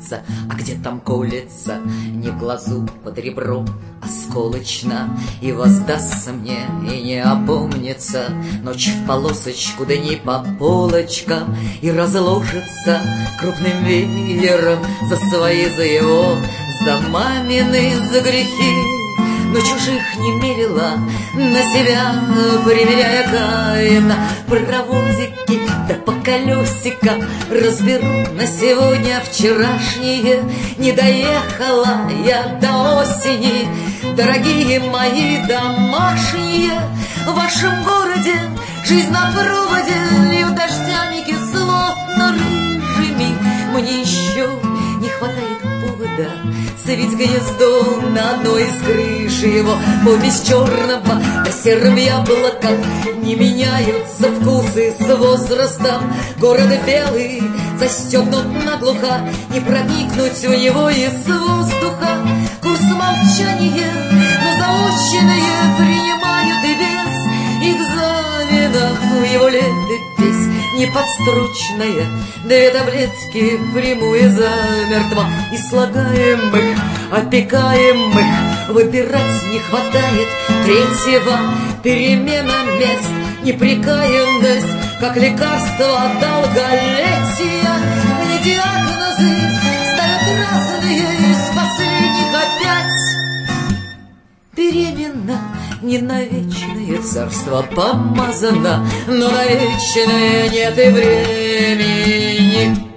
снится, а где там колется, не в глазу под ребром, осколочно, и воздастся мне, и не опомнится. Ночь в полосочку, да не по полочкам, и разложится крупным веером за свои, за его, за мамины, за грехи. Но чужих не мерила, на себя примеряя каина. Паровозики да по колесикам разберу на сегодня вчерашнее. Не доехала я до осени, дорогие мои домашние. В вашем городе жизнь на проводе, льют дождями кислотно рыжими. Мне еще не хватает повода свить гнездо на одной из крыш его. Помесь черного да серым яблоком, не меняются вкусы с возрастом. Город белый застегнут наглухо, не проникнуть в него из воздуха. Курс молчания, но заученные принимают и без экзаменов его летопись неподстрочная. Две таблетки приму и замертво, и слагаемых, опекаемых выбирать не хватает. Третьего перемена мест, непрекаянность, как лекарство от долголетия. Мне диагнозы ставят разные, из последних опять беременна. Не на вечное царство помазана, но на вечное нет и времени.